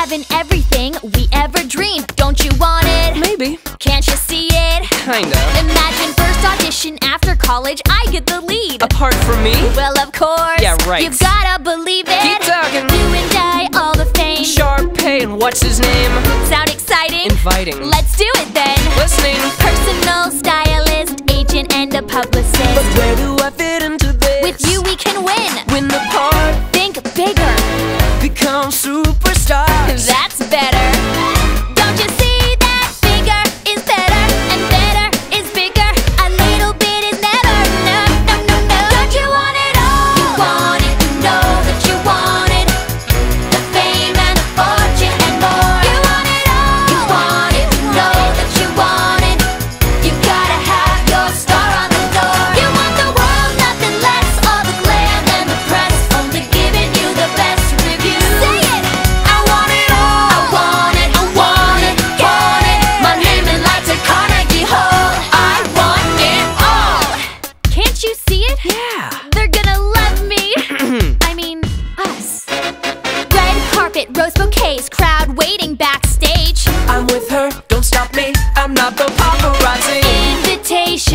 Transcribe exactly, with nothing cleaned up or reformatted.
having everything we ever dreamed. Don't you want it? Maybe. Can't you see it? Kinda. Imagine first audition after college, I get the lead. Apart from me? Well, of course. Yeah, right. You've gotta believe it. Keep talking. You and I, all the fame. Sharpay and what's his name? Sound exciting? Inviting. Let's do it then. Listening. Personal stylist, agent, and a publicist. But where do I fit into this? With you we can win. Win the part. Think bigger. Become superstars. That's better. Don't you see that bigger is better and better is bigger? A little bit is never. No, no, no, no. Don't you want it all? You want it, you know that you want it. The fame and the fortune and more. You want it all. You want it, you know that you want it. You gotta have your star on the door. You want the world, nothing less. All the glam and the press, only giving you the best review. Say it. I want it all. I want it, I want it, want it. My name is lights at Carnegie Hall. I want it all. Can't you see it? Yeah. They're gonna love me. I mean, us. Red carpet, rose bouquets, crowd waiting backstage. I'm with her, don't stop me. I'm not the paparazzi. Invitation.